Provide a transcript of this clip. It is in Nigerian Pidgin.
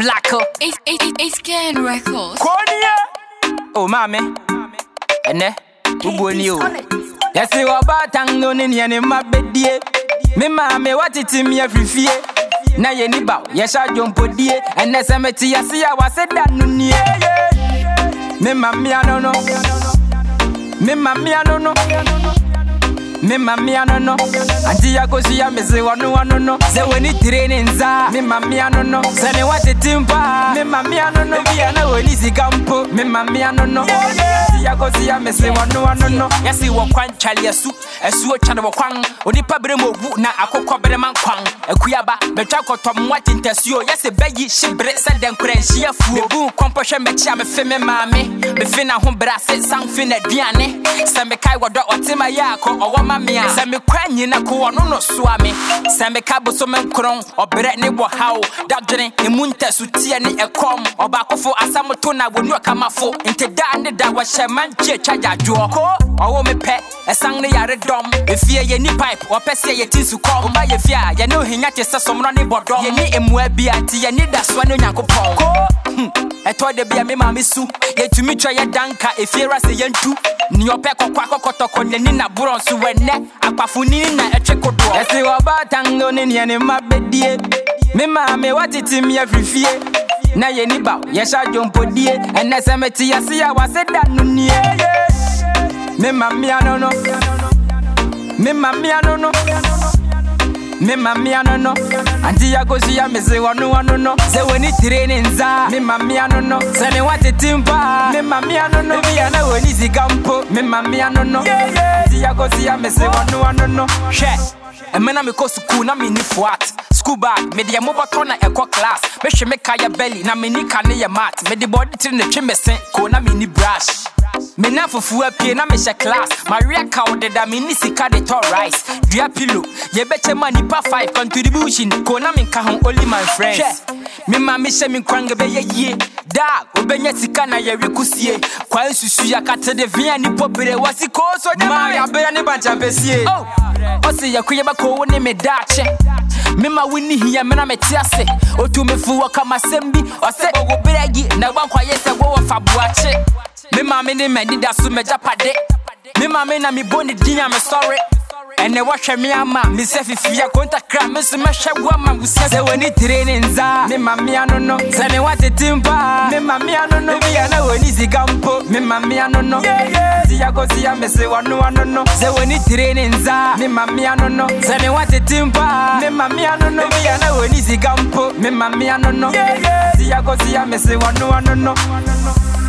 Blacko. It's Ken Records. Konya. Oh, mommy. And there, who born you? Yes, you are batango in any mabedie. Me mammy, what it in me every fear. Na ye ni bow, yes, I jump for dear. And the cemetery, I see I was said that no near. Me mammy, I don't know. Me mammy, I don't know. Me mammy, I don't know. Auntie, I go see a missy one, no. Say when it trains, me mammy, I don't know. Say what it timpa. Me mammy, I don't know. Me I know when easy campo. Me mammy, I don't know. Auntie, I go see a missy one, no. Yes, you walk one Charlie, a soup, a suit, channel quang. Only Pabremo, na a cocoa man quang. A kuyaba, the chocolate tom what in Tessio. Yes, a baggy, she breaks and then crash. She a fool. Boom, compression, me cham, a femme, mammy. Me finna home brass, something at Diane. Some kai wa dot or Tima Yako or one. Same cranny na ko no swami. Same cabo so men kron or bretney wo how. That journey in munta sutia ni a com or bakofo asamotona will not come afo. Into Dan that was shaman charge joko. Or me pet a sang the yard dom. If ye any pipe or pessy ye tisu call by your fear, you know he not some running bottom. You need him where be at you need that swan yanko pong. I told the be a mammy su. Yet to me try a danka if you're a say two. Nyo peko kwako kotoko nina buronsu wene akpafuni na echeko do. Esi wabatango ni any mabedie. Me mame what it in me every fear. Na ye ni bow, yes I jump for dear. And the cemetery I see I was said that no near. Me mammy I don't know. Me mammy I don't know. Me mammy I don't know. Auntie I go see a missy one no. Say when it rains me mammy I don't know. Say me what it timpa. Me mammy I don't know. Me I know when easy campo. Me mammy I don't know. Auntie I go see a missy one no. Share. And when I'm a school, na me ni fat. School bag, me the mobile corner echo class. Me she make kaya belly, na me ni kane mat. Me the body tin the trim sen, ko na me ni brush. Me na fufu apie na me she class. Maria cow de da me ni sika de to rice. Dua pillow, ye beche money pa 5 contribution. Ko na me ka hon only my friends. Me ma me she me kwanga be ye. Da, obenya sika na ye rekusie. Kwa susu ya kate de via ni popere wasi ko so de ma ya be ni bancha pesie. Oh. Ose ya kuyeba ko woni me dache. Me ma wini hiya me na metiase. Otu me fuwa kama sembi. Ose ogo beregi na wankwa yese wo fabuache. Me ma me ni me dida su me japade. Me ma me na mi boni dinya me sorry. Ene washe mi ama mi se fifia konta kra me se me hwa ma wusia. Se woni trainings me ma me ano no. Se me wate timpa me ma me ano no. Me ya na woni zigampo me ma me ano no. Si ya go si ya me se wanu ano no. Se woni trainings me ma me ano no. Se me wate timpa me ma me ano no. Me ya na woni zigampo me ma me ano no. Si ya go si ya me se wanu ano no.